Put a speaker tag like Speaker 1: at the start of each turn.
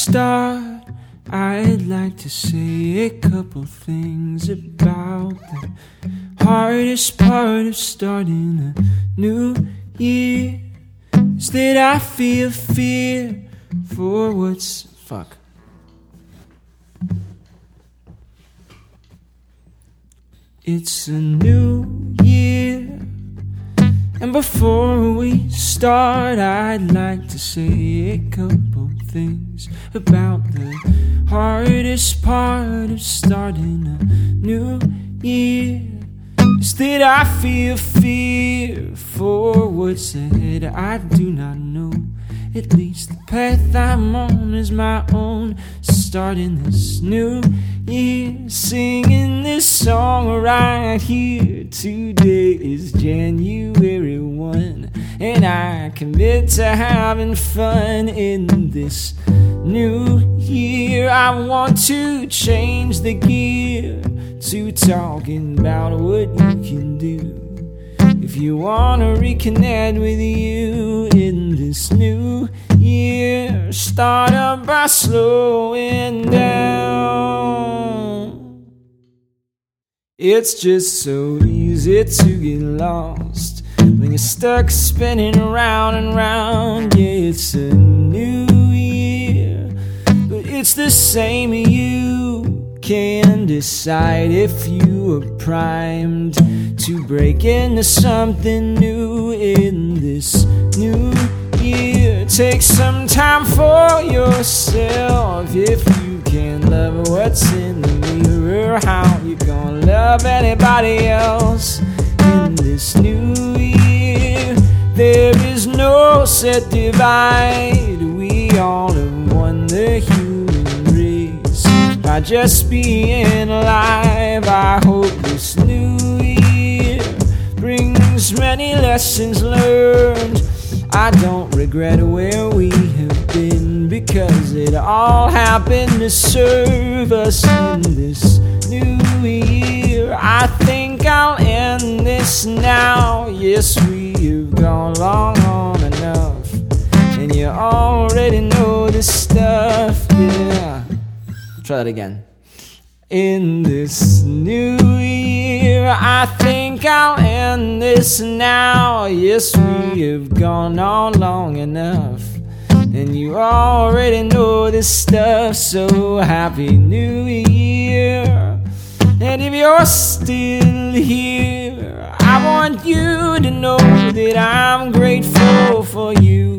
Speaker 1: start, I'd like to say a couple things about the hardest part of starting a new year is that I feel fear for what's fuck. It's a new year, and before we start, I'd like to say a couple things about the hardest part of starting a new year is that I feel fear for what's ahead. I do not know, at least the path I'm on is my own. Starting this new year, singing this song right here. Today is January 1, and I commit to having fun in this new year. I want to change the gear to talking about what you can do if you want to reconnect with you in this new year. Start up by slowing down. It's just so easy to get lost when you're stuck spinning around and round. Yeah, it's a new year, but it's the same. You can decide if you are primed to break into something new in this new year. Take some time for yourself. If you can't love what's in the mirror, how you gonna love anybody else in this new year? There is no set divide. We all have won the human race by just being alive. I hope this new year brings many lessons learned. I don't regret where we have been, because it all happened to serve us in this new year. I think I'll end this now. Yes, we have gone long enough, and you already know this stuff. Yeah, try that again. In this new year, I think I'll end this now. Yes, we have gone on long enough, and you already know this stuff. So happy new year. And if you're still here, I want you to know that I'm grateful for you.